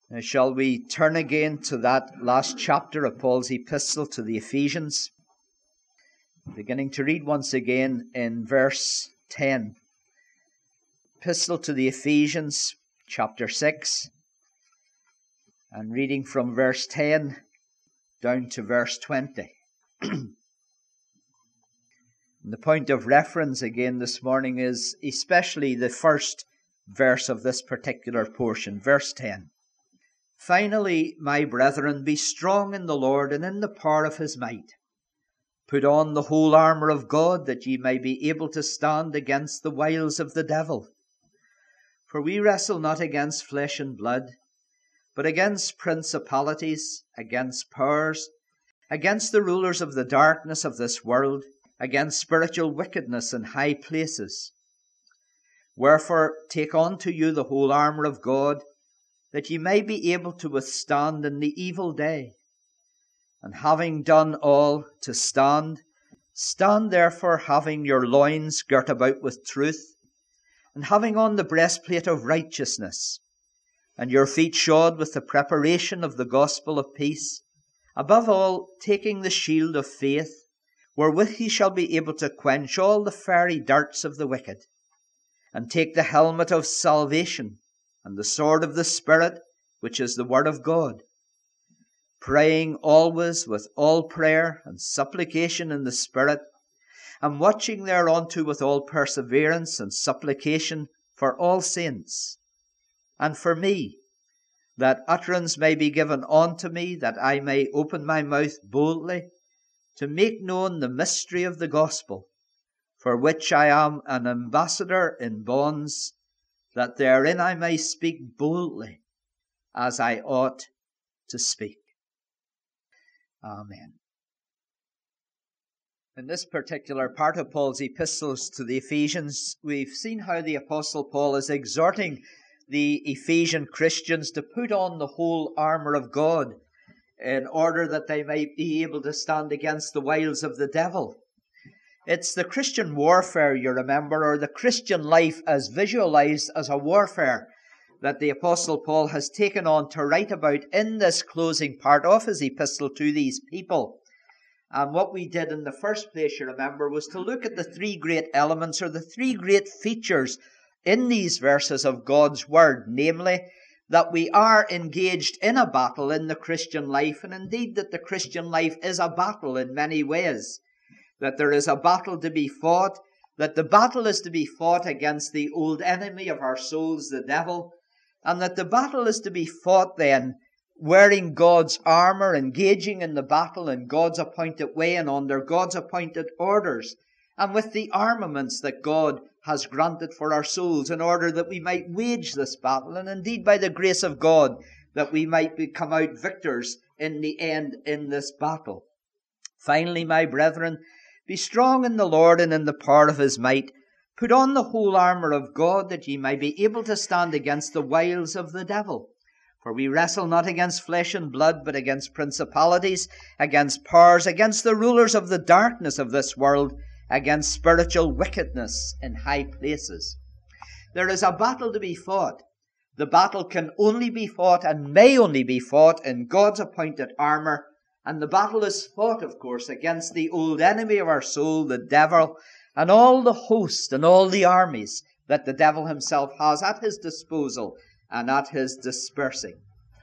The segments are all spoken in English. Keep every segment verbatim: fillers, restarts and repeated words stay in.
Now, shall we turn again to that last chapter of Paul's epistle to the Ephesians, beginning to read once again in verse ten. Epistle to the Ephesians, chapter six, and reading from verse ten down to verse twenty. The point of reference again this morning is especially the first verse of this particular portion, verse ten. Finally, my brethren, be strong in the Lord and in the power of his might. Put on the whole armour of God, that ye may be able to stand against the wiles of the devil. For we wrestle not against flesh and blood, but against principalities, against powers, against the rulers of the darkness of this world, against spiritual wickedness in high places. Wherefore take unto you the whole armour of God, that ye may be able to withstand in the evil day. And having done all to stand, stand therefore having your loins girt about with truth, and having on the breastplate of righteousness, and your feet shod with the preparation of the gospel of peace, above all taking the shield of faith, wherewith ye shall be able to quench all the fiery darts of the wicked, and take the helmet of salvation, and the sword of the Spirit, which is the word of God, praying always with all prayer and supplication in the Spirit, and watching thereunto with all perseverance and supplication for all saints, and for me, that utterance may be given unto me, that I may open my mouth boldly, to make known the mystery of the gospel, for which I am an ambassador in bonds, that therein I may speak boldly, as I ought to speak. Amen. In this particular part of Paul's epistles to the Ephesians, we've seen how the Apostle Paul is exhorting the Ephesian Christians to put on the whole armour of God, in order that they may be able to stand against the wiles of the devil. It's the Christian warfare, you remember, or the Christian life as visualized as a warfare, that the Apostle Paul has taken on to write about in this closing part of his epistle to these people. And what we did in the first place, you remember, was to look at the three great elements, or the three great features in these verses of God's Word, namely, that we are engaged in a battle in the Christian life, and indeed that the Christian life is a battle in many ways. That there is a battle to be fought, that the battle is to be fought against the old enemy of our souls, the devil, and that the battle is to be fought then wearing God's armour, engaging in the battle in God's appointed way and under God's appointed orders, and with the armaments that God has granted for our souls in order that we might wage this battle, and indeed by the grace of God that we might come out victors in the end in this battle. Finally, my brethren, be strong in the Lord and in the power of his might. Put on the whole armour of God, that ye may be able to stand against the wiles of the devil. For we wrestle not against flesh and blood, but against principalities, against powers, against the rulers of the darkness of this world, against spiritual wickedness in high places. There is a battle to be fought. The battle can only be fought and may only be fought in God's appointed armour. And the battle is fought, of course, against the old enemy of our soul, the devil, and all the host and all the armies that the devil himself has at his disposal and at his dispersing.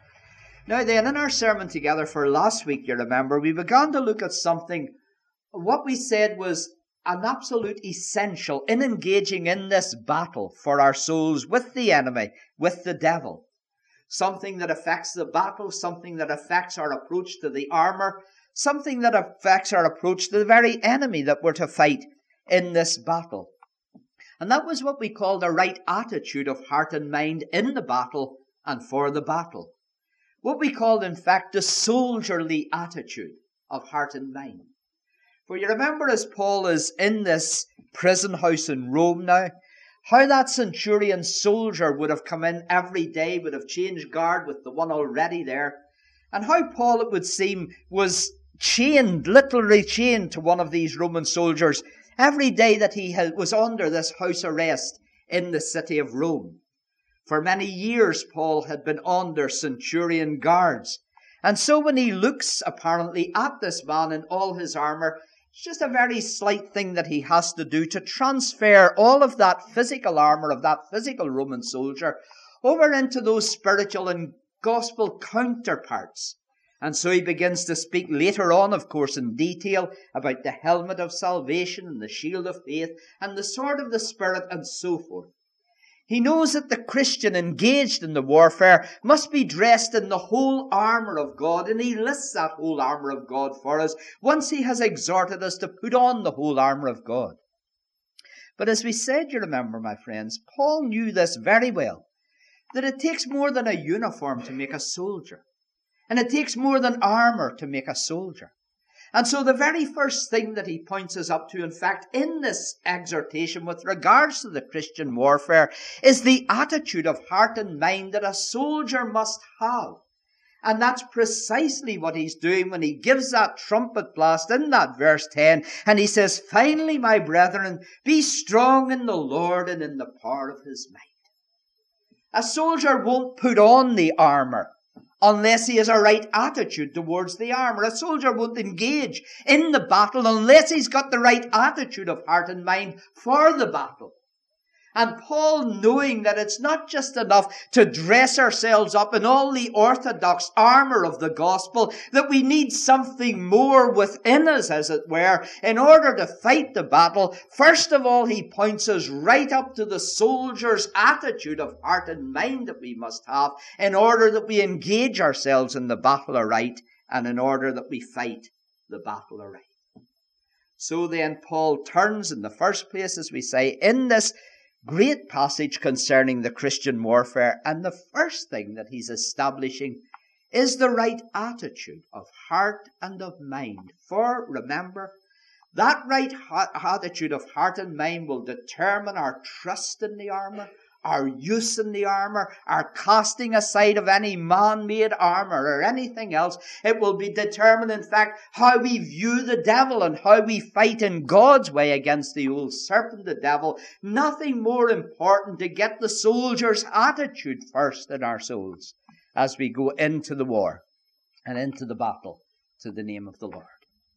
Now then, in our sermon together for last week, you remember, we began to look at something, what we said was an absolute essential in engaging in this battle for our souls with the enemy, with the devil. Something that affects the battle, something that affects our approach to the armour, something that affects our approach to the very enemy that we're to fight in this battle. And that was what we called a right attitude of heart and mind in the battle and for the battle. What we called, in fact, a soldierly attitude of heart and mind. For you remember, as Paul is in this prison house in Rome now, how that centurion soldier would have come in every day, would have changed guard with the one already there, and how Paul, it would seem, was chained, literally chained to one of these Roman soldiers every day that he was under this house arrest in the city of Rome. For many years, Paul had been under centurion guards. And so when he looks apparently at this man in all his armor, it's just a very slight thing that he has to do to transfer all of that physical armor of that physical Roman soldier over into those spiritual and gospel counterparts. And so he begins to speak later on, of course, in detail about the helmet of salvation and the shield of faith and the sword of the Spirit and so forth. He knows that the Christian engaged in the warfare must be dressed in the whole armor of God, and he lists that whole armor of God for us once he has exhorted us to put on the whole armor of God. But as we said, you remember, my friends, Paul knew this very well, that it takes more than a uniform to make a soldier, and it takes more than armor to make a soldier. And so the very first thing that he points us up to, in fact, in this exhortation with regards to the Christian warfare, is the attitude of heart and mind that a soldier must have. And that's precisely what he's doing when he gives that trumpet blast in that verse ten. And he says, "Finally, my brethren, be strong in the Lord and in the power of his might." A soldier won't put on the armor unless he has a right attitude towards the armor. A soldier won't engage in the battle unless he's got the right attitude of heart and mind for the battle. And Paul, knowing that it's not just enough to dress ourselves up in all the orthodox armor of the gospel, that we need something more within us, as it were, in order to fight the battle, first of all, he points us right up to the soldier's attitude of heart and mind that we must have in order that we engage ourselves in the battle aright and in order that we fight the battle aright. So then Paul turns in the first place, as we say, in this great passage concerning the Christian warfare, and the first thing that he's establishing is the right attitude of heart and of mind. For remember, that right ha- attitude of heart and mind will determine our trust in the armor, our use in the armor, our casting aside of any man-made armor or anything else. It will be determined, in fact, how we view the devil and how we fight in God's way against the old serpent, the devil. Nothing more important to get the soldier's attitude first in our souls as we go into the war and into the battle to the name of the Lord.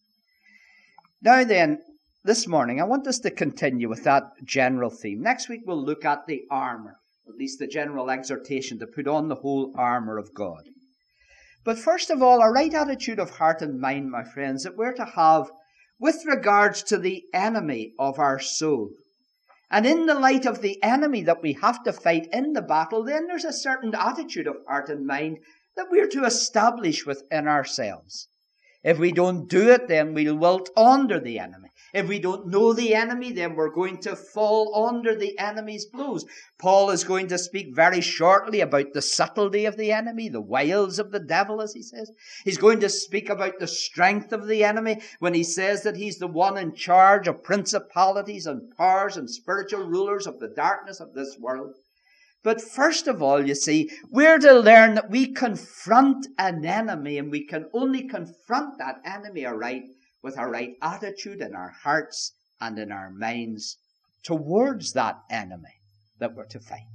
Now then, this morning, I want us to continue with that general theme. Next week, we'll look at the armor, at least the general exhortation to put on the whole armor of God. But first of all, a right attitude of heart and mind, my friends, that we're to have with regards to the enemy of our soul. And in the light of the enemy that we have to fight in the battle, then there's a certain attitude of heart and mind that we're to establish within ourselves. If we don't do it, then we'll wilt under the enemy. If we don't know the enemy, then we're going to fall under the enemy's blows. Paul is going to speak very shortly about the subtlety of the enemy, the wiles of the devil, as he says. He's going to speak about the strength of the enemy when he says that he's the one in charge of principalities and powers and spiritual rulers of the darkness of this world. But first of all, you see, we're to learn that we confront an enemy, and we can only confront that enemy aright with a right attitude in our hearts and in our minds towards that enemy that we're to fight.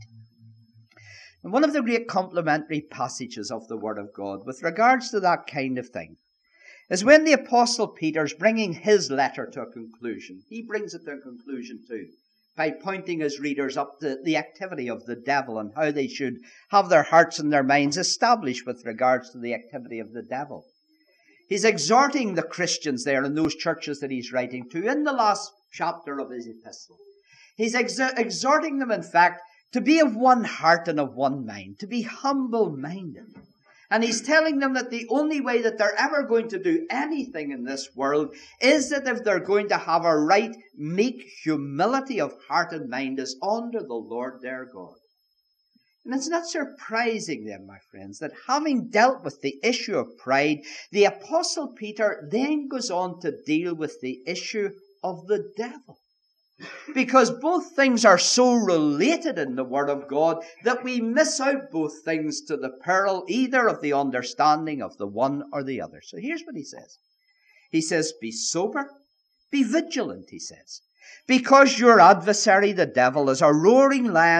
And one of the great complementary passages of the Word of God with regards to that kind of thing is when the Apostle Peter's bringing his letter to a conclusion. He brings it to a conclusion too, by pointing his readers up to the activity of the devil and how they should have their hearts and their minds established with regards to the activity of the devil. He's exhorting the Christians there in those churches that he's writing to in the last chapter of his epistle. He's ex- exhorting them, in fact, to be of one heart and of one mind, to be humble-minded. And he's telling them that the only way that they're ever going to do anything in this world is that if they're going to have a right, meek humility of heart and mind is under the Lord their God. And it's not surprising then, my friends, that having dealt with the issue of pride, the Apostle Peter then goes on to deal with the issue of the devil. Because both things are so related in the Word of God that we miss out both things to the peril either of the understanding of the one or the other. So here's what he says. He says, be sober, be vigilant, he says, because your adversary, the devil, is a roaring lion,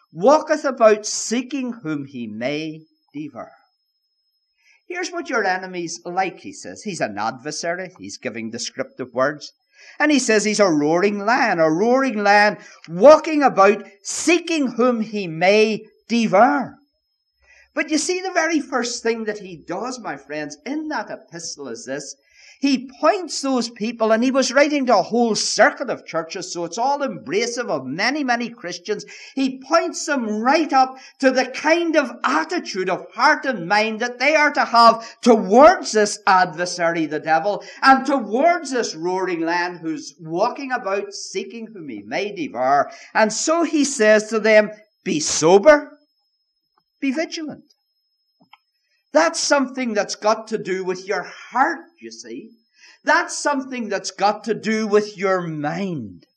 walketh about seeking whom he may devour. Here's what your enemy's like, he says. He's an adversary. He's giving descriptive words. And he says he's a roaring lion, a roaring lion walking about seeking whom he may devour. But you see, the very first thing that he does, my friends, in that epistle is this. He points those people, and he was writing to a whole circuit of churches, so it's all embracive of many, many Christians. He points them right up to the kind of attitude of heart and mind that they are to have towards this adversary, the devil, and towards this roaring lion who's walking about seeking whom he may devour. And so he says to them, be sober, be vigilant. That's something that's got to do with your heart, you see. That's something that's got to do with your mind.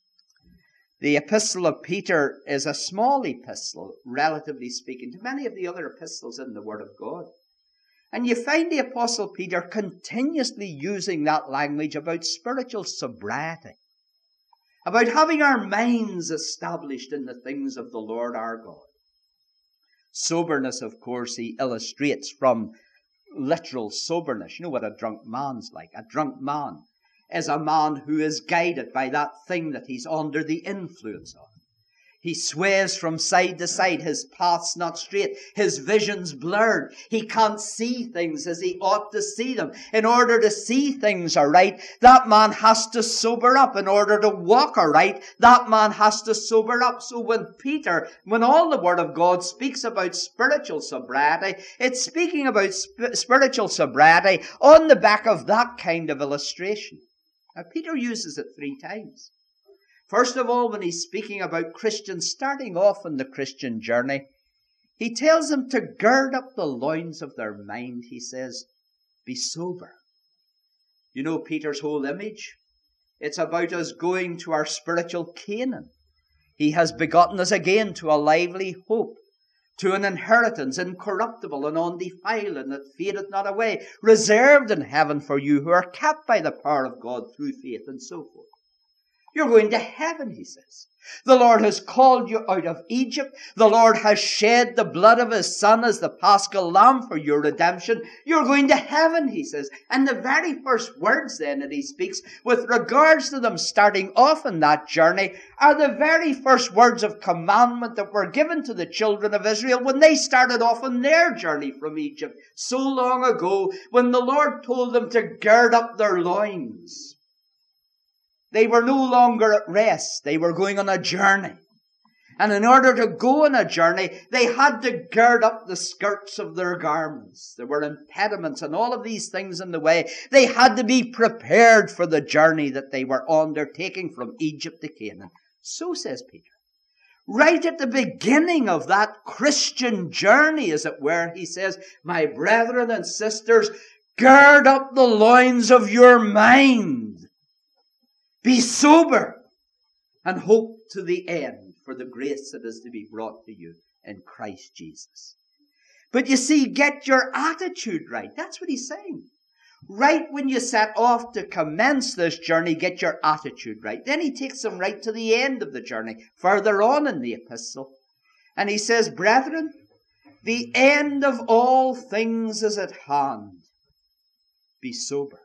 The epistle of Peter is a small epistle, relatively speaking, to many of the other epistles in the Word of God. And you find the Apostle Peter continuously using that language about spiritual sobriety, about having our minds established in the things of the Lord our God. Soberness, of course, he illustrates from literal soberness. You know what a drunk man's like. A drunk man is a man who is guided by that thing that he's under the influence of. He sways from side to side. His path's not straight. His vision's blurred. He can't see things as he ought to see them. In order to see things aright, that man has to sober up. In order to walk aright, that man has to sober up. So when Peter, when all the Word of God speaks about spiritual sobriety, it's speaking about sp- spiritual sobriety on the back of that kind of illustration. Now, Peter uses it three times. First of all, when he's speaking about Christians starting off on the Christian journey, he tells them to gird up the loins of their mind. He says, be sober. You know Peter's whole image? It's about us going to our spiritual Canaan. He has begotten us again to a lively hope, to an inheritance incorruptible and undefiled, and that fadeth not away, reserved in heaven for you who are kept by the power of God through faith, and so forth. You're going to heaven, he says. The Lord has called you out of Egypt. The Lord has shed the blood of his Son as the paschal lamb for your redemption. You're going to heaven, he says. And the very first words then that he speaks with regards to them starting off on that journey are the very first words of commandment that were given to the children of Israel when they started off on their journey from Egypt so long ago, when the Lord told them to gird up their loins. They were no longer at rest. They were going on a journey. And in order to go on a journey, they had to gird up the skirts of their garments. There were impediments and all of these things in the way. They had to be prepared for the journey that they were undertaking from Egypt to Canaan. So says Peter. Right at the beginning of that Christian journey, as it were, he says, my brethren and sisters, gird up the loins of your mind. Be sober and hope to the end for the grace that is to be brought to you in Christ Jesus. But you see, get your attitude right. That's what he's saying. Right when you set off to commence this journey, get your attitude right. Then he takes them right to the end of the journey, further on in the epistle. And he says, brethren, the end of all things is at hand. Be sober.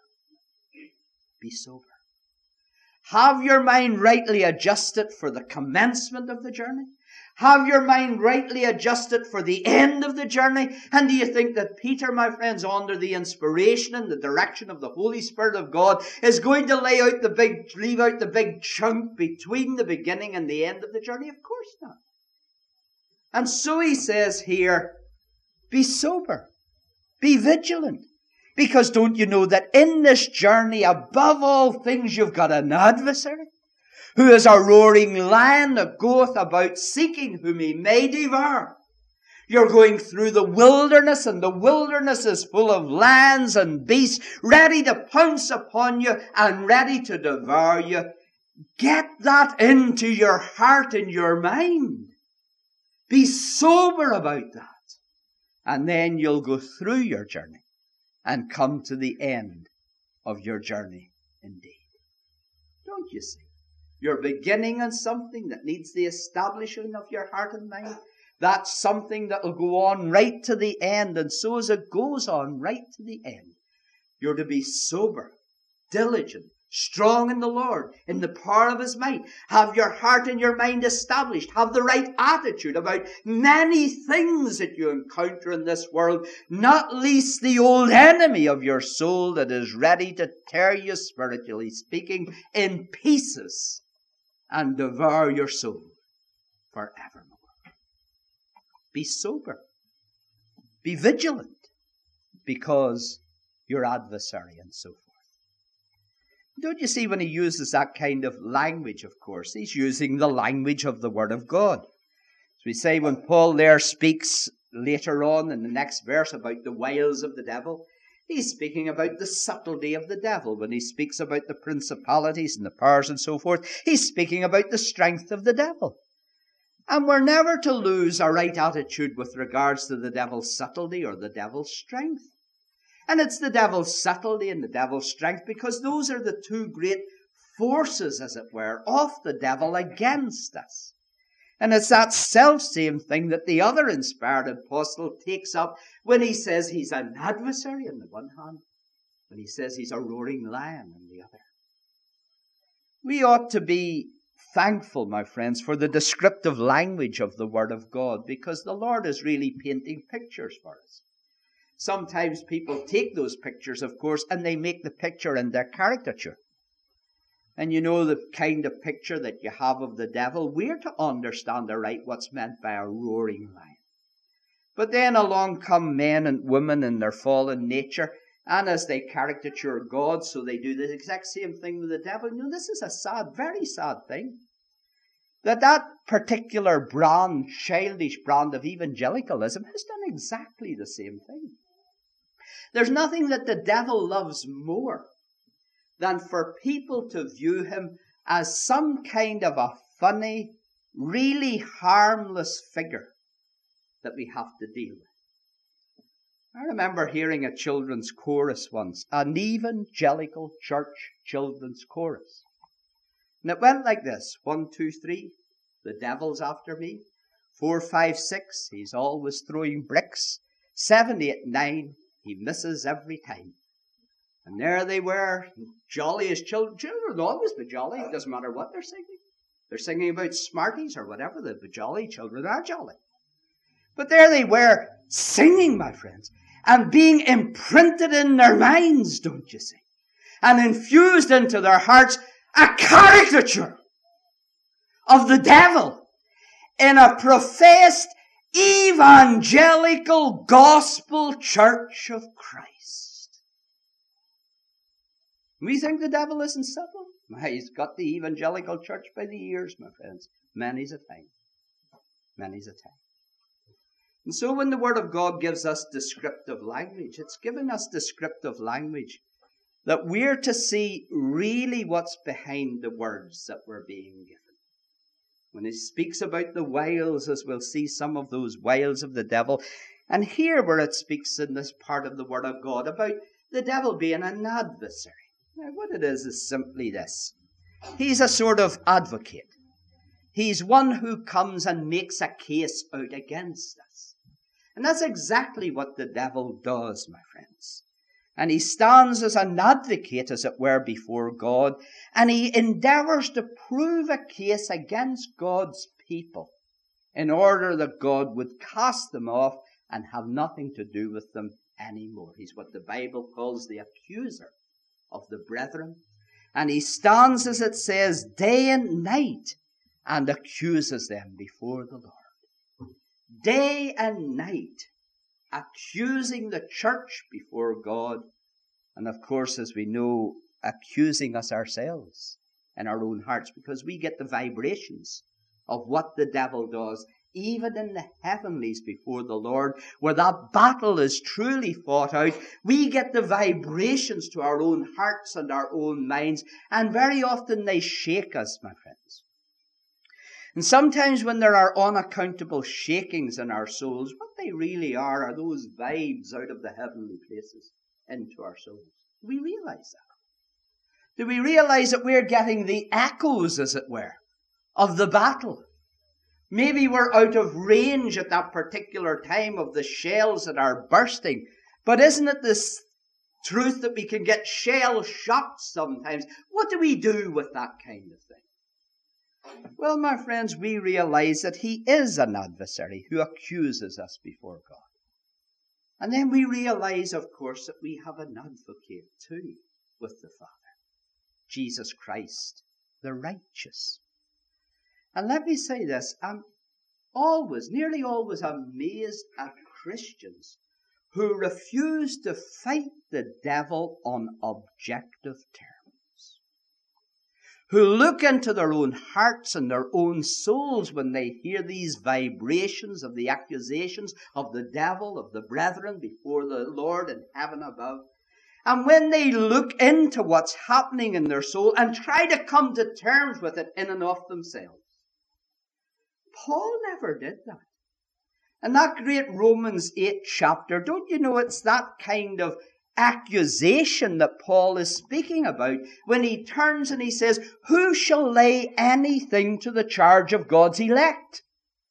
Be sober. Have your mind rightly adjusted for the commencement of the journey. Have your mind rightly adjusted for the end of the journey. And do you think that Peter, my friends, under the inspiration and the direction of the Holy Spirit of God, is going to lay out the big, leave out the big chunk between the beginning and the end of the journey? Of course not. And so he says here, be sober, be vigilant. Because don't you know that in this journey, above all things, you've got an adversary who is a roaring lion that goeth about seeking whom he may devour. You're going through the wilderness, and the wilderness is full of lions and beasts ready to pounce upon you and ready to devour you. Get that into your heart and your mind. Be sober about that. And then you'll go through your journey and come to the end of your journey indeed. Don't you see? You're beginning on something that needs the establishing of your heart and mind. That's something that will go on right to the end. And so as it goes on right to the end, you're to be sober, diligent, strong in the Lord, in the power of His might. Have your heart and your mind established. Have the right attitude about many things that you encounter in this world, not least the old enemy of your soul that is ready to tear you, spiritually speaking, in pieces and devour your soul forevermore. Be sober. Be vigilant, because your adversary, and so forth. Don't you see, when he uses that kind of language, of course, he's using the language of the Word of God. As we say, when Paul there speaks later on in the next verse about the wiles of the devil, he's speaking about the subtlety of the devil. When he speaks about the principalities and the powers and so forth, he's speaking about the strength of the devil. And we're never to lose our right attitude with regards to the devil's subtlety or the devil's strength. And it's the devil's subtlety and the devil's strength because those are the two great forces, as it were, of the devil against us. And it's that self-same thing that the other inspired apostle takes up when he says he's an adversary on the one hand, when he says he's a roaring lion on the other. We ought to be thankful, my friends, for the descriptive language of the Word of God, because the Lord is really painting pictures for us. Sometimes people take those pictures, of course, and they make the picture in their caricature. And you know the kind of picture that you have of the devil, we're to understand aright what's meant by a roaring lion. But then along come men and women in their fallen nature, and as they caricature God, so they do the exact same thing with the devil. You know, this is a sad, very sad thing. That that particular brand, childish brand of evangelicalism has done exactly the same thing. There's nothing that the devil loves more than for people to view him as some kind of a funny, really harmless figure that we have to deal with. I remember hearing a children's chorus once, an evangelical church children's chorus. And it went like this: one, two, three, the devil's after me. Four, five, six, he's always throwing bricks. Seven, eight, nine, he misses every time. And there they were, jolly as children. Children will always be jolly. It doesn't matter what they're singing. They're singing about Smarties or whatever. They'll be jolly. Children are jolly. But there they were, singing, my friends, and being imprinted in their minds, don't you see? And infused into their hearts a caricature of the devil in a professed evangelical gospel church of Christ. We think the devil isn't subtle. He's got the evangelical church by the ears, my friends. Many's a time. Many's a time. And so when the Word of God gives us descriptive language, it's given us descriptive language that we're to see really what's behind the words that we're being given. When he speaks about the wiles, as we'll see some of those wiles of the devil, and here where it speaks in this part of the Word of God about the devil being an adversary. Now what it is is simply this. He's a sort of advocate. He's one who comes and makes a case out against us. And that's exactly what the devil does, my friends. And he stands as an advocate, as it were, before God, and he endeavours to prove a case against God's people in order that God would cast them off and have nothing to do with them anymore. He's what the Bible calls the accuser of the brethren. And he stands, as it says, day and night and accuses them before the Lord. Day and night, accusing the church before God, and of course, as we know, accusing us ourselves in our own hearts, because we get the vibrations of what the devil does, even in the heavenlies before the Lord, where that battle is truly fought out. We get the vibrations to our own hearts and our own minds, and very often they shake us, my friends. And sometimes when there are unaccountable shakings in our souls, what they really are are those vibes out of the heavenly places into our souls. We realize that. Do we realize that we're getting the echoes, as it were, of the battle? Maybe we're out of range at that particular time of the shells that are bursting. But isn't it this truth that we can get shell shocked sometimes? What do we do with that kind of thing? Well, my friends, we realize that he is an adversary who accuses us before God. And then we realize, of course, that we have an advocate too with the Father, Jesus Christ, the righteous. And let me say this, I'm always, nearly always amazed at Christians who refuse to fight the devil on objective terms, who look into their own hearts and their own souls when they hear these vibrations of the accusations of the devil, of the brethren before the Lord in heaven above. And when they look into what's happening in their soul and try to come to terms with it in and of themselves. Paul never did that. And that great Romans eight chapter, don't you know it's that kind of accusation that Paul is speaking about when he turns and he says, who shall lay anything to the charge of God's elect?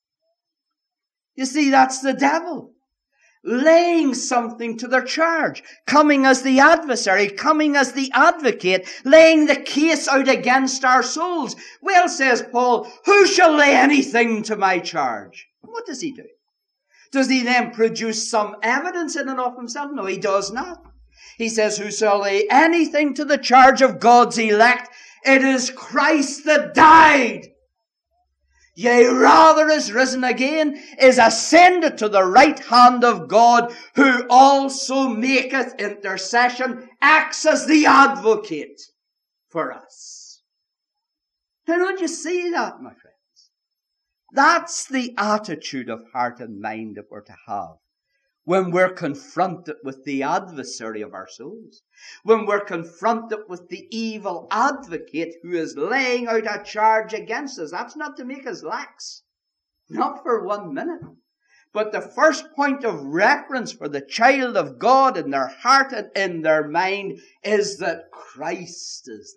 You see, that's the devil. Laying something to their charge, coming as the adversary, coming as the advocate, laying the case out against our souls. Well, says Paul, who shall lay anything to my charge? What does he do? Does he then produce some evidence in and of himself? No, he does not. He says, who shall lay anything to the charge of God's elect? It is Christ that died. Yea, rather is risen again, is ascended to the right hand of God, who also maketh intercession, acts as the advocate for us. Now, don't you see that, my friends? That's the attitude of heart and mind that we're to have when we're confronted with the adversary of our souls, when we're confronted with the evil advocate who is laying out a charge against us. That's not to make us lax, not for one minute. But the first point of reference for the child of God in their heart and in their mind is that Christ is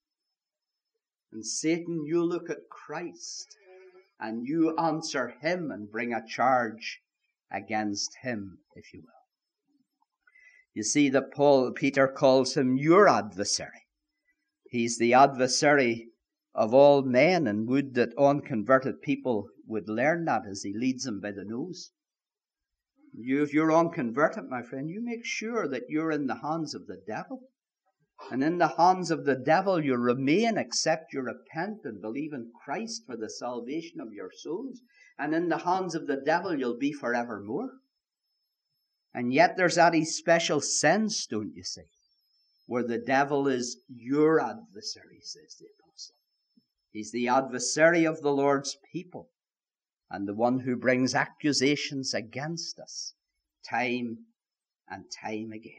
there. And Satan, you look at Christ and you answer him and bring a charge against him, if you will. You see that Paul, Peter calls him your adversary. He's the adversary of all men, and would that unconverted people would learn that as he leads them by the nose. You, if you're unconverted, my friend, you make sure that you're in the hands of the devil. And in the hands of the devil you remain, except you repent and believe in Christ for the salvation of your souls. And in the hands of the devil you'll be forevermore. And yet there's that special sense, don't you see, where the devil is your adversary, says the apostle. He's the adversary of the Lord's people and the one who brings accusations against us time and time again.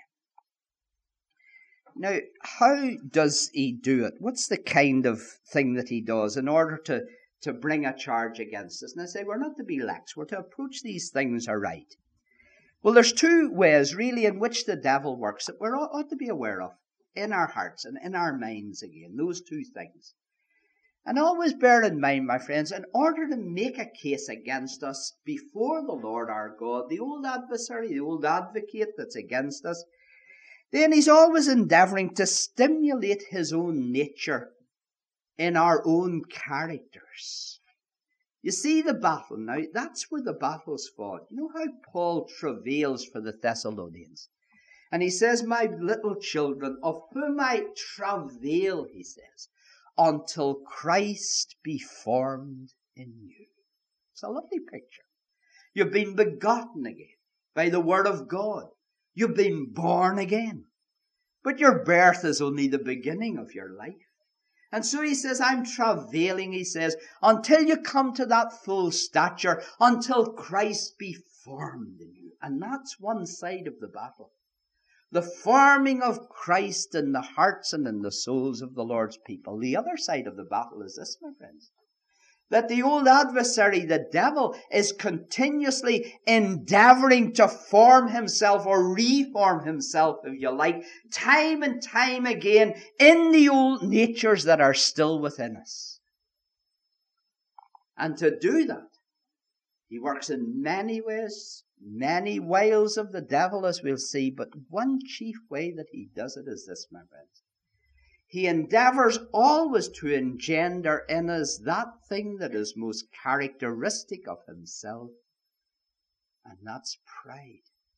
Now, how does he do it? What's the kind of thing that he does in order to, to bring a charge against us? And I say we're not to be lax. We're to approach these things aright. Well, there's two ways, really, in which the devil works that we ought to be aware of in our hearts and in our minds again, those two things. And always bear in mind, my friends, in order to make a case against us before the Lord our God, the old adversary, the old advocate that's against us, then he's always endeavouring to stimulate his own nature in our own characters. You see the battle now, that's where the battle's fought. You know how Paul travails for the Thessalonians? And he says, my little children, of whom I travail, he says, until Christ be formed in you. It's a lovely picture. You've been begotten again by the word of God. You've been born again. But your birth is only the beginning of your life. And so he says, I'm travailing, he says, until you come to that full stature, until Christ be formed in you. And that's one side of the battle. The forming of Christ in the hearts and in the souls of the Lord's people. The other side of the battle is this, my friends. That the old adversary, the devil, is continuously endeavoring to form himself or reform himself, if you like, time and time again in the old natures that are still within us. And to do that, he works in many ways, many wiles of the devil, as we'll see, but one chief way that he does it is this, my friends. He endeavours always to engender in us that thing that is most characteristic of himself, and that's pride.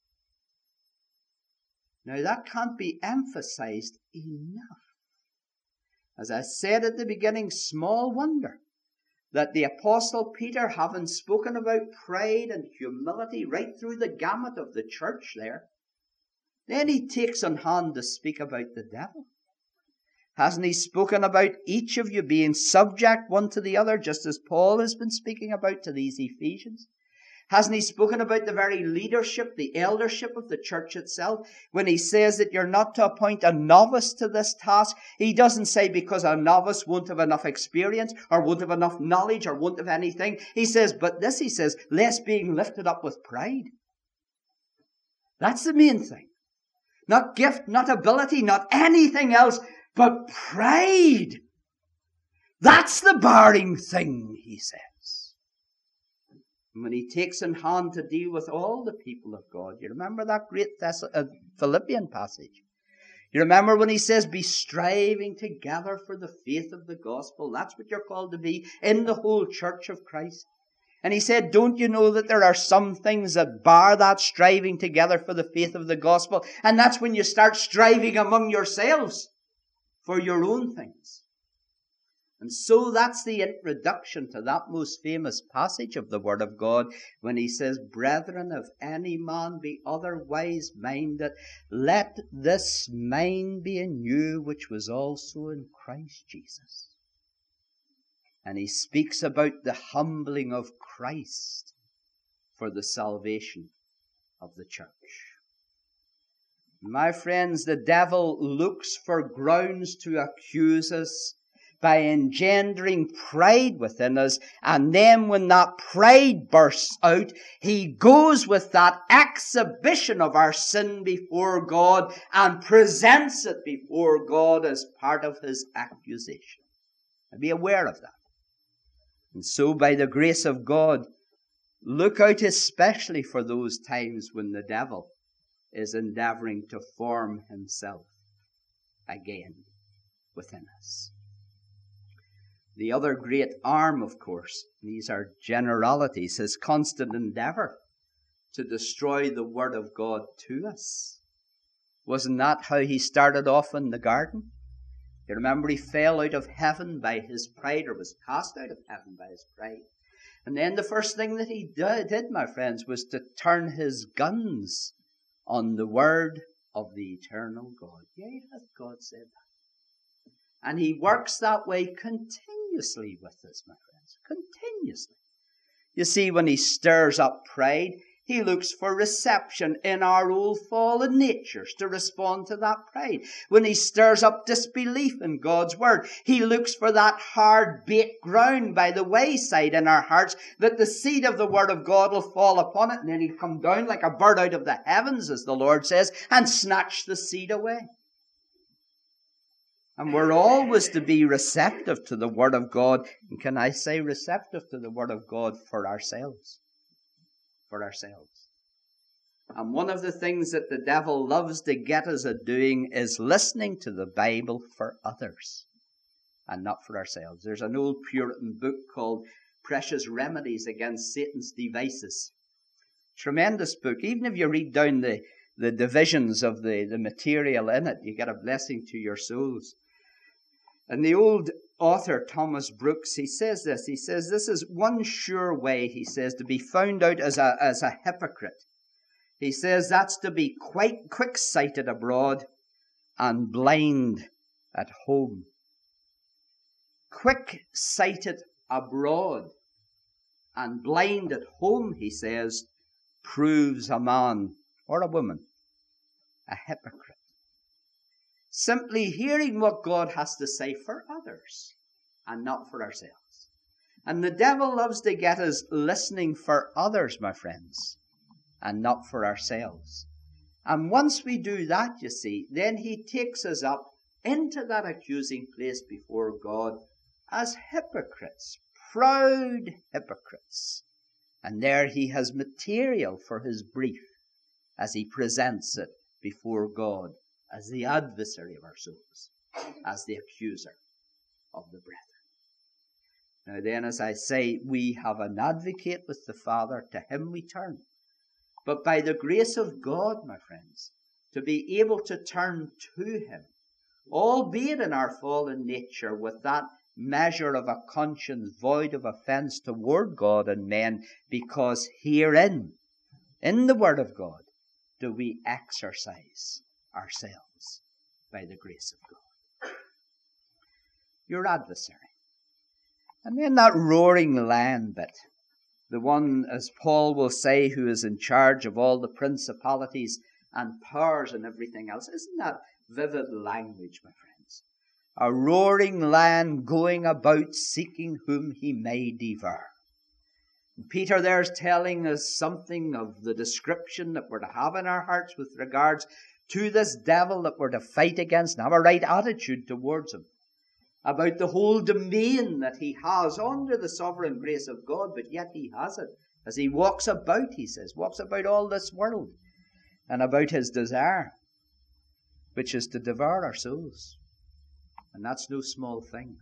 Now that can't be emphasized enough. As I said at the beginning, small wonder that the Apostle Peter, having spoken about pride and humility right through the gamut of the church there, then he takes on hand to speak about the devil. Hasn't he spoken about each of you being subject one to the other, just as Paul has been speaking about to these Ephesians? Hasn't he spoken about the very leadership, the eldership of the church itself? When he says that you're not to appoint a novice to this task, he doesn't say because a novice won't have enough experience or won't have enough knowledge or won't have anything. He says, but this, he says, lest being lifted up with pride. That's the main thing. Not gift, not ability, not anything else, but pride. That's the barring thing, he says. And when he takes in hand to deal with all the people of God, you remember that great Thess- uh, Philippian passage? You remember when he says, be striving together for the faith of the gospel. That's what you're called to be in the whole church of Christ. And he said, don't you know that there are some things that bar that striving together for the faith of the gospel? And that's when you start striving among yourselves for your own things. And so that's the introduction to that most famous passage of the Word of God when he says, brethren, if any man be otherwise minded, let this mind be in you which was also in Christ Jesus. And he speaks about the humbling of Christ for the salvation of the church. My friends, the devil looks for grounds to accuse us by engendering pride within us, and then when that pride bursts out, he goes with that exhibition of our sin before God and presents it before God as part of his accusation. And be aware of that. And so by the grace of God, look out especially for those times when the devil is endeavoring to form himself again within us. The other great arm, of course, these are generalities, his constant endeavor to destroy the Word of God to us. Wasn't that how he started off in the garden? You remember he fell out of heaven by his pride, or was cast out of heaven by his pride. And then the first thing that he did, my friends, was to turn his guns on the Word of the eternal God. Yea, hath God said that. And he works that way continuously with us, my friends. Continuously. You see, when he stirs up pride, he looks for reception in our old fallen natures to respond to that pride. When he stirs up disbelief in God's word, he looks for that hard baked ground by the wayside in our hearts, that the seed of the word of God will fall upon it, and then he'll come down like a bird out of the heavens, as the Lord says, and snatch the seed away. And we're always to be receptive to the Word of God. And can I say receptive to the Word of God for ourselves? For ourselves. And one of the things that the devil loves to get us at doing is listening to the Bible for others and not for ourselves. There's an old Puritan book called Precious Remedies Against Satan's Devices. Tremendous book. Even if you read down the, the divisions of the, the material in it, you get a blessing to your souls. And the old author, Thomas Brooks, he says this. He says, this is one sure way, he says, to be found out as a, as a hypocrite. He says that's to be quite quick-sighted abroad and blind at home. Quick-sighted abroad and blind at home, he says, proves a man or a woman a hypocrite. Simply hearing what God has to say for others and not for ourselves. And the devil loves to get us listening for others, my friends, and not for ourselves. And once we do that, you see, then he takes us up into that accusing place before God as hypocrites, proud hypocrites. And there he has material for his brief as he presents it before God as the adversary of our souls, as the accuser of the brethren. Now then, as I say, we have an advocate with the Father, to him we turn. But by the grace of God, my friends, to be able to turn to him, albeit in our fallen nature, with that measure of a conscience void of offence toward God and men, because herein, in the Word of God, do we exercise ourselves by the grace of God. Your adversary. And then that roaring lion bit, the one, as Paul will say, who is in charge of all the principalities and powers and everything else. Isn't that vivid language, my friends? A roaring lion going about seeking whom he may devour. And Peter there is telling us something of the description that we're to have in our hearts with regards to this devil that we're to fight against and have a right attitude towards him. About the whole domain that he has under the sovereign grace of God, but yet he has it. As he walks about, he says, walks about all this world, and about his desire, which is to devour our souls. And that's no small thing.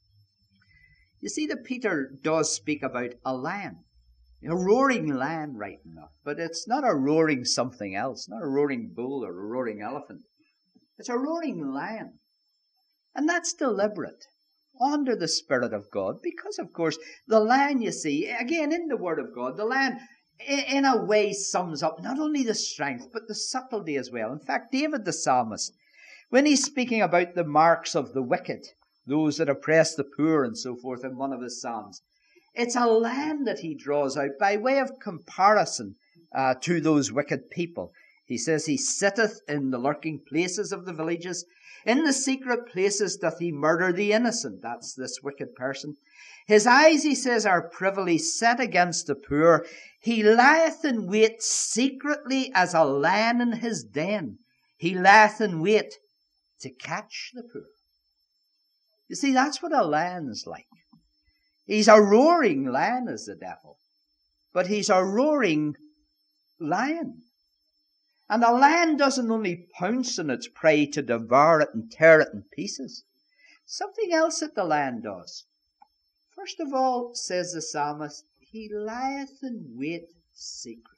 You see that Peter does speak about a lion. A roaring lion, right enough. But it's not a roaring something else, not a roaring bull or a roaring elephant. It's a roaring lion. And that's deliberate, under the Spirit of God, because, of course, the lion, you see, again, in the Word of God, the lion, in a way, sums up not only the strength, but the subtlety as well. In fact, David the psalmist, when he's speaking about the marks of the wicked, those that oppress the poor and so forth, in one of his psalms, it's a lion that he draws out by way of comparison uh, to those wicked people. He says, he sitteth in the lurking places of the villages. In the secret places doth he murder the innocent. That's this wicked person. His eyes, he says, are privily set against the poor. He lieth in wait secretly as a lion in his den. He lieth in wait to catch the poor. You see, that's what a lion's like. He's a roaring lion, is the devil. But he's a roaring lion. And a lion doesn't only pounce on its prey to devour it and tear it in pieces. Something else that the lion does. First of all, says the psalmist, he lieth in wait secretly.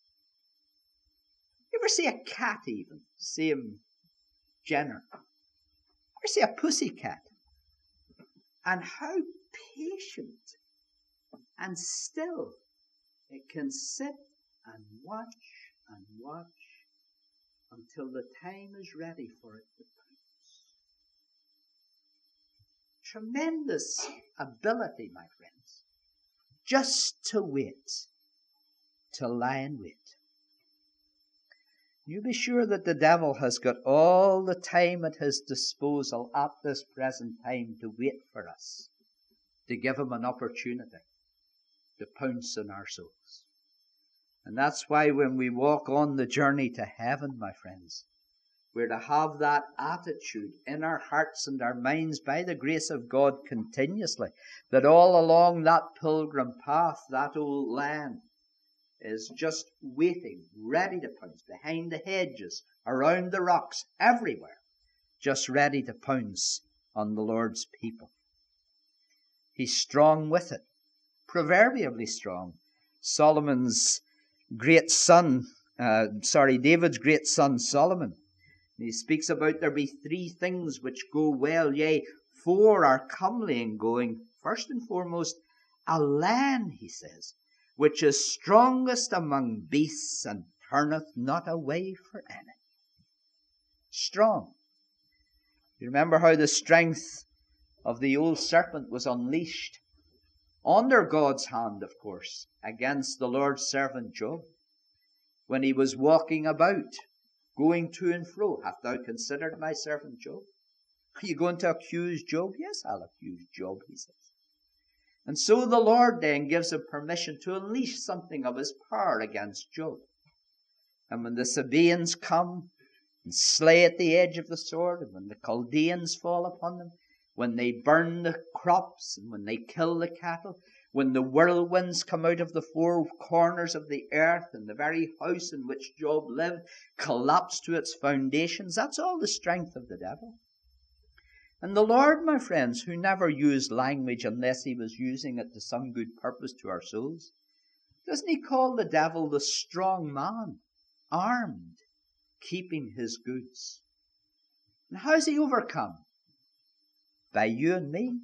You ever see a cat even? Same genre. You ever see a pussy cat? And how patient and still it can sit and watch and watch until the time is ready for it to pounce. Tremendous ability, my friends, just to wait, to lie in wait. You be sure that the devil has got all the time at his disposal at this present time to wait for us, to give him an opportunity to pounce on our souls. And that's why when we walk on the journey to heaven, my friends, we're to have that attitude in our hearts and our minds by the grace of God continuously, that all along that pilgrim path, that old lion is just waiting, ready to pounce, behind the hedges, around the rocks, everywhere, just ready to pounce on the Lord's people. He's strong with it, proverbially strong. Solomon's great son, uh, sorry, David's great son Solomon, he speaks about there be three things which go well, yea, four are comely in going. First and foremost, a lion, he says, which is strongest among beasts and turneth not away for any. Strong. You remember how the strength of the old serpent was unleashed under God's hand, of course, against the Lord's servant Job, when he was walking about, going to and fro. Hast thou considered my servant Job? Are you going to accuse Job? Yes, I'll accuse Job, he says. And so the Lord then gives him permission to unleash something of his power against Job. And when the Sabaeans come and slay at the edge of the sword, and when the Chaldeans fall upon them, when they burn the crops, and when they kill the cattle, when the whirlwinds come out of the four corners of the earth, and the very house in which Job lived collapsed to its foundations, that's all the strength of the devil. And the Lord, my friends, who never used language unless he was using it to some good purpose to our souls, doesn't he call the devil the strong man, armed, keeping his goods? And how's he overcome? By you and me.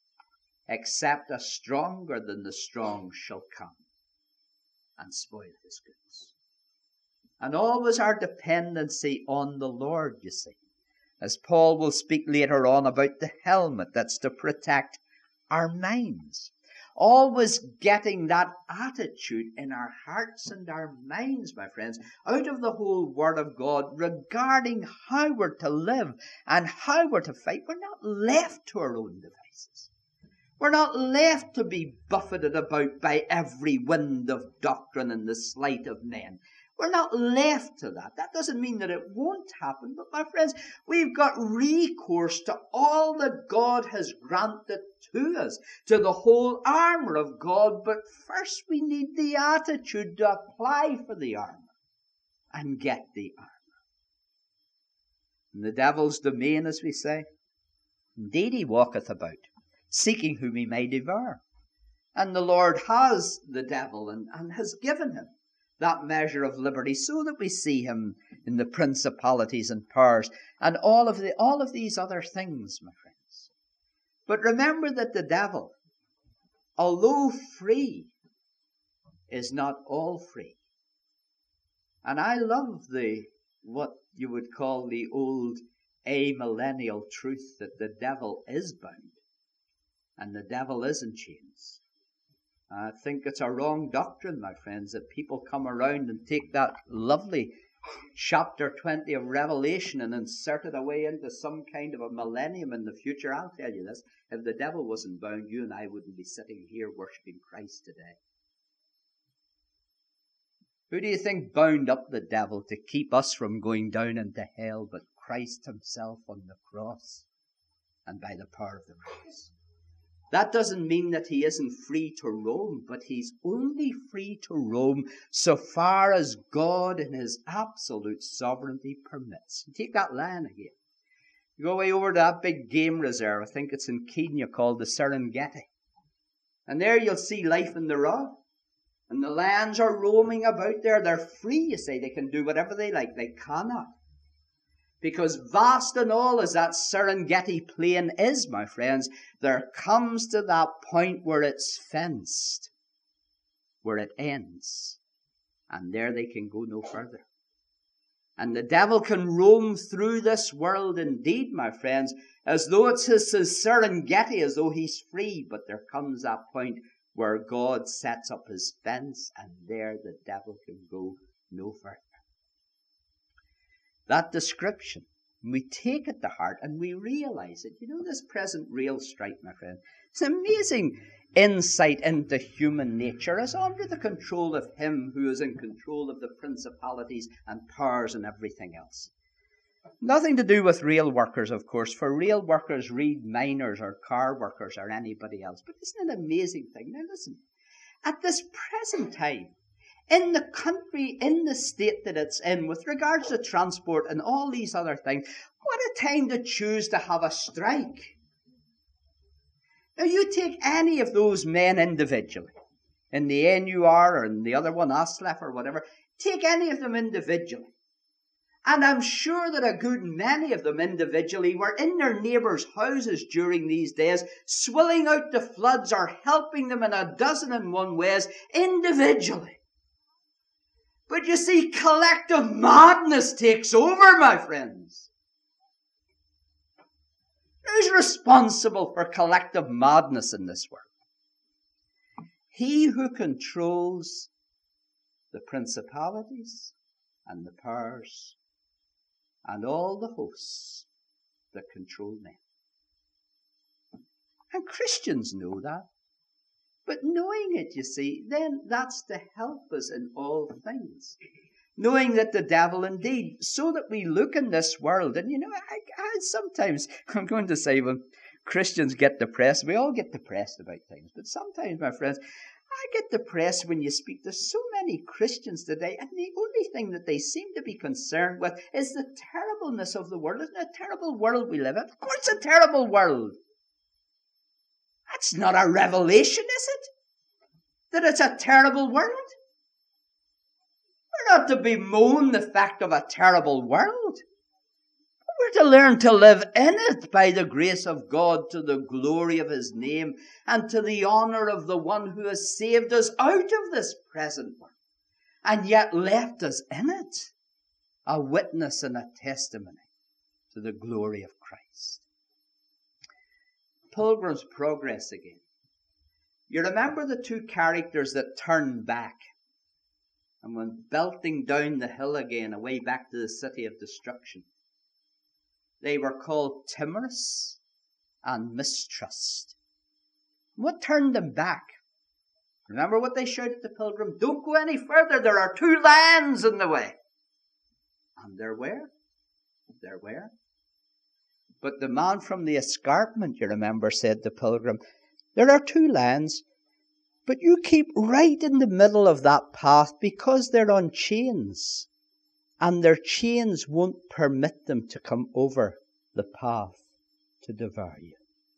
Except a stronger than the strong shall come and spoil his goods. And always our dependency on the Lord, you see. As Paul will speak later on about the helmet that's to protect our minds. Always getting that attitude in our hearts and our minds, my friends, out of the whole Word of God regarding how we're to live and how we're to fight. We're not left to our own devices. We're not left to be buffeted about by every wind of doctrine and the sleight of men. We're not left to that. That doesn't mean that it won't happen. But my friends, we've got recourse to all that God has granted to us, to the whole armour of God. But first we need the attitude to apply for the armour and get the armour. In the devil's domain, as we say, indeed he walketh about, seeking whom he may devour. And the Lord has the devil and, and has given him that measure of liberty, so that we see him in the principalities and powers and all of the all of these other things, my friends. But remember that the devil, although free, is not all free. And I love the what you would call the old amillennial truth that the devil is bound and the devil is in chains. I think it's a wrong doctrine, my friends, that people come around and take that lovely chapter twenty of Revelation and insert it away into some kind of a millennium in the future. I'll tell you this, if the devil wasn't bound, you and I wouldn't be sitting here worshipping Christ today. Who do you think bound up the devil to keep us from going down into hell but Christ himself on the cross and by the power of the cross? That doesn't mean that he isn't free to roam, but he's only free to roam so far as God in his absolute sovereignty permits. You take that line again. You go way over to that big game reserve, I think it's in Kenya, called the Serengeti. And there you'll see life in the raw. And the lions are roaming about there. They're free, you say. They can do whatever they like. They cannot. Because vast and all as that Serengeti plain is, my friends, there comes to that point where it's fenced, where it ends. And there they can go no further. And the devil can roam through this world indeed, my friends, as though it's his, his Serengeti, as though he's free. But there comes that point where God sets up his fence, and there the devil can go no further. That description, we take it to heart and we realize it. You know, this present real strife, my friend, it's an amazing insight into human nature as under the control of him who is in control of the principalities and powers and everything else. Nothing to do with real workers, of course, for real workers read miners or car workers or anybody else. But isn't it an amazing thing? Now listen, at this present time, in the country, in the state that it's in, with regards to transport and all these other things, what a time to choose to have a strike. Now, you take any of those men individually, in the N U R or in the other one, A S L E F or whatever, take any of them individually. And I'm sure that a good many of them individually were in their neighbours' houses during these days, swilling out the floods or helping them in a dozen and one ways individually. But you see, collective madness takes over, my friends. Who's responsible for collective madness in this world? He who controls the principalities and the powers and all the hosts that control men. And Christians know that. But knowing it, you see, then that's to help us in all things. Knowing that the devil indeed, so that we look in this world, and you know, I, I sometimes, I'm going to say when Christians get depressed, we all get depressed about things, but sometimes, my friends, I get depressed when you speak to so many Christians today, and the only thing that they seem to be concerned with is the terribleness of the world. Isn't it a terrible world we live in? Of course it's a terrible world. That's not a revelation, is it? That it's a terrible world? We're not to bemoan the fact of a terrible world. We're to learn to live in it by the grace of God, to the glory of His name and to the honor of the one who has saved us out of this present world and yet left us in it, a witness and a testimony to the glory of Christ. Pilgrim's Progress again. You remember the two characters that turned back and went belting down the hill again, away back to the city of destruction. They were called Timorous and Mistrust. What turned them back? Remember what they shouted to Pilgrim? Don't go any further. There are two lions in the way. And there were. There were. But the man from the escarpment, you remember, said to Pilgrim, there are two lions, but you keep right in the middle of that path because they're on chains. And their chains won't permit them to come over the path to devour you.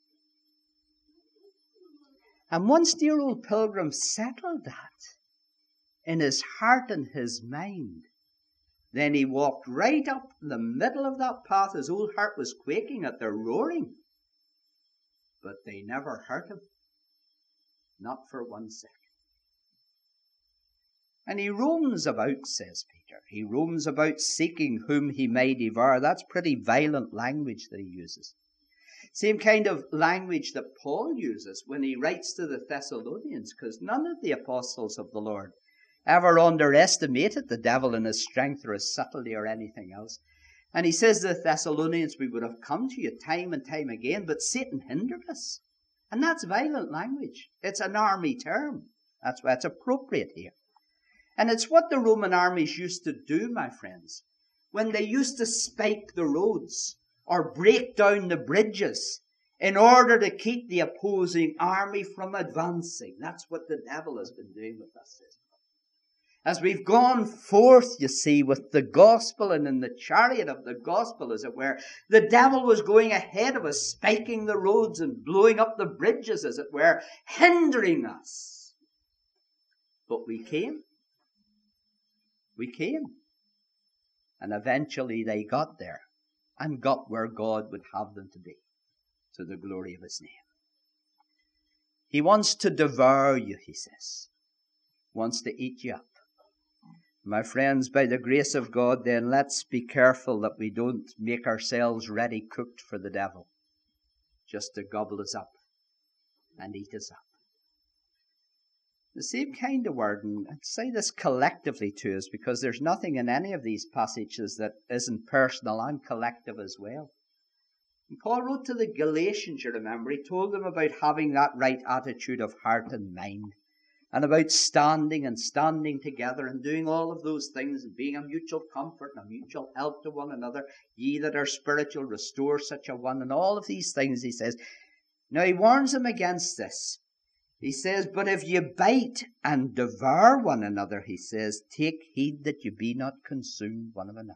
And once dear old Pilgrim settled that in his heart and his mind, then he walked right up in the middle of that path. His old heart was quaking at their roaring. But they never hurt him. Not for one second. And he roams about, says Peter. He roams about seeking whom he may devour. That's pretty violent language that he uses. Same kind of language that Paul uses when he writes to the Thessalonians, because none of the apostles of the Lord ever underestimated the devil in his strength or his subtlety or anything else. And he says to the Thessalonians, we would have come to you time and time again, but Satan hindered us. And that's violent language. It's an army term. That's why it's appropriate here. And it's what the Roman armies used to do, my friends, when they used to spike the roads or break down the bridges in order to keep the opposing army from advancing. That's what the devil has been doing with us. As we've gone forth, you see, with the gospel and in the chariot of the gospel, as it were, the devil was going ahead of us, spiking the roads and blowing up the bridges, as it were, hindering us. But we came. We came. And eventually they got there and got where God would have them to be, to the glory of His name. He wants to devour you, he says. Wants to eat you up. My friends, by the grace of God, then, let's be careful that we don't make ourselves ready cooked for the devil, just to gobble us up and eat us up. The same kind of word, and I'd say this collectively to us, because there's nothing in any of these passages that isn't personal and collective as well. And Paul wrote to the Galatians, you remember, he told them about having that right attitude of heart and mind, and about standing and standing together and doing all of those things and being a mutual comfort and a mutual help to one another. Ye that are spiritual, restore such a one. And all of these things, he says. Now he warns them against this. He says, but if you bite and devour one another, he says, take heed that you be not consumed one of another.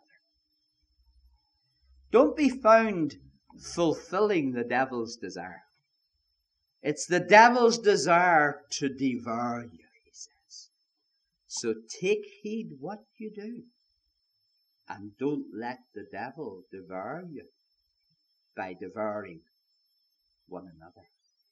Don't be found fulfilling the devil's desire. It's the devil's desire to devour you, he says. So take heed what you do. And don't let the devil devour you by devouring one another.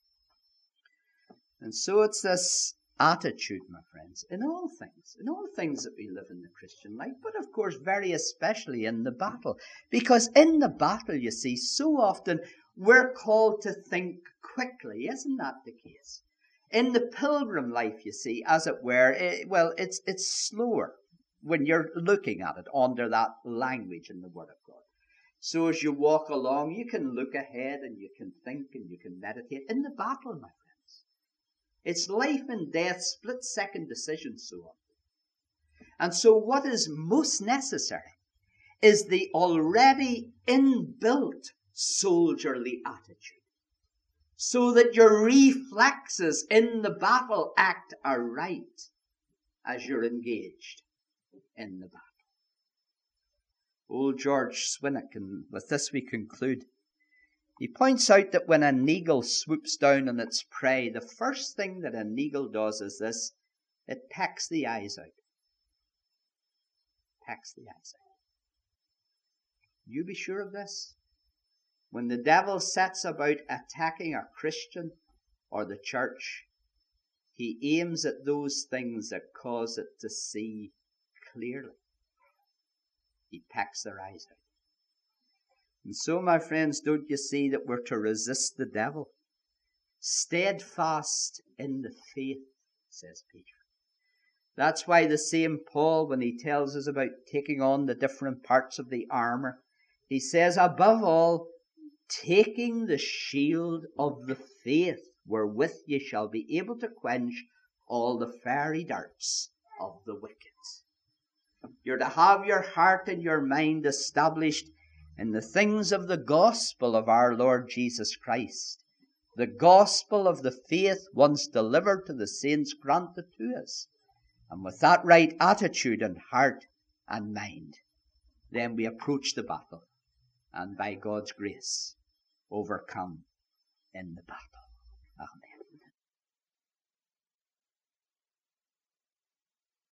And so it's this attitude, my friends, in all things, in all things that we live in the Christian life, but of course very especially in the battle. Because in the battle, you see, so often we're called to think quickly. Isn't that the case? In the pilgrim life, you see, as it were, it, well, it's it's slower when you're looking at it under that language in the Word of God. So as you walk along, you can look ahead and you can think and you can meditate. In the battle, my friends, It's life and death, split-second decisions so often. And so what is most necessary is the already inbuilt soldierly attitude, so that your reflexes in the battle act aright as you're engaged in the battle. Old George Swinnock, and with this we conclude, he points out that when an eagle swoops down on its prey, the first thing that an eagle does is this: it pecks the eyes out. Pecks the eyes out. You be sure of this. When the devil sets about attacking a Christian or the church, he aims at those things that cause it to see clearly. He pecks their eyes out. And so, my friends, don't you see that we're to resist the devil? Steadfast in the faith, says Peter. That's why the same Paul, when he tells us about taking on the different parts of the armor, he says, above all, taking the shield of the faith, wherewith ye shall be able to quench all the fiery darts of the wicked. You're to have your heart and your mind established in the things of the gospel of our Lord Jesus Christ, the gospel of the faith once delivered to the saints granted to us. And with that right attitude and heart and mind, then we approach the battle, and by God's grace, overcome in the battle. Amen.